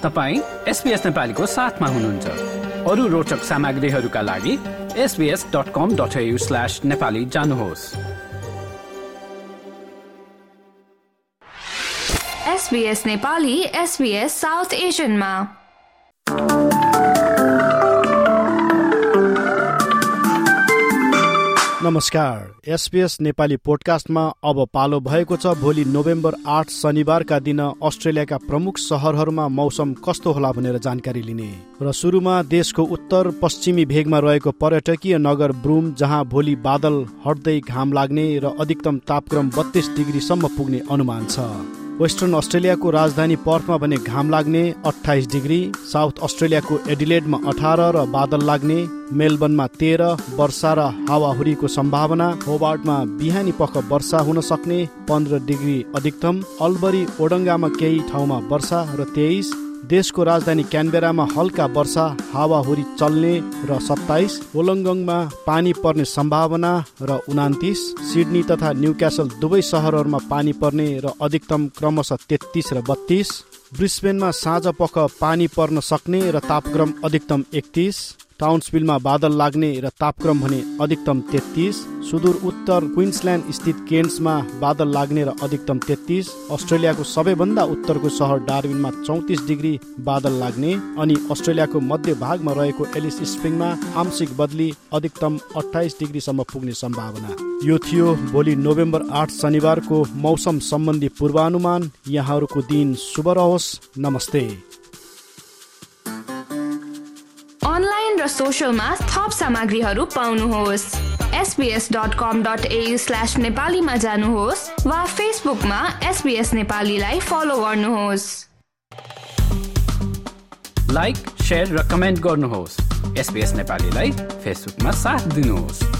तपाईं SBS नेपालीको साथमा हुनुहुन्छ। अरू रोचक सामग्रीहरूका लागि sbs.com.au/nepali जानुहोस्। SBS नेपाली SBS साउथ एशियनमा। नमस्कार, SBS नेपाली पोडकास्टमा अब पालो भएको छ। भोलि नोभेम्बर 8 शनिबारका दिन अस्ट्रेलियाका प्रमुख शहरहरूमा मौसम कस्तो होला भनेर जानकारी लिने र सुरुमा देशको उत्तर पश्चिमी भेगमा रहेको पर्यटकीय नगर ब्रुम, जहाँ भोलि बादल हट्दै घाम लाग्ने र अधिकतम तापक्रम 32 डिग्रीसम्म पुग्ने अनुमान छ। वेस्टर्न अस्ट्रेलियाको राजधानी पर्थमा भने घाम लाग्ने 28 डिग्री, साउथ अस्ट्रेलियाको एडिलेडमा 18 र बादल लाग्ने, मेलबर्नमा 13 वर्षा र हावाहुरीको सम्भावना, होबार्टमा बिहानी पख वर्षा हुन सक्ने 15 डिग्री अधिकतम, अल्बरी ओडङ्गामा केही ठाउँमा वर्षा र 23, देशको राजधानी क्यानबेरामा हल्का वर्षा हावाहुरी चल्ने र 27, वोलङ्गङमा पानी पर्ने सम्भावना र 29, सिडनी तथा न्युक्यासल दुवै सहरहरूमा पानी पर्ने र अधिकतम क्रमशः 33 र 32, ब्रिस्बेनमा साँझ पख पानी पर्न सक्ने र तापक्रम अधिकतम 31, टाउन्सभिलमा बादल लाग्ने र तापक्रम भने अधिकतम 33, सुदूर उत्तर क्विन्सल्यान्ड स्थित केन्समा बादल लाग्ने र अधिकतम 33, अस्ट्रेलियाको सबैभन्दा उत्तरको सहर डार्विनमा 34 डिग्री बादल लाग्ने, अनि अस्ट्रेलियाको मध्य भागमा रहेको एलिस स्प्रिङमा आंशिक बदली अधिकतम 28 डिग्रीसम्म पुग्ने सम्भावना। यो थियो भोलि नोभेम्बर 8 शनिबारको मौसम सम्बन्धी पूर्वानुमान। यहाँहरूको दिन शुभ रहोस्। नमस्ते। अनलाइन र सोशलमा थप सामग्रीहरू पाउनुहोस्। sbs.com.au/नेपालीमा जानुहोस् वा फेसबुकमा SBS नेपालीलाई फलो गर्नुहोस्। लाइक, शेयर र कमेन्ट गर्नुहोस्। SBS नेपालीलाई फेसबुकमा साथ दिनुहोस्।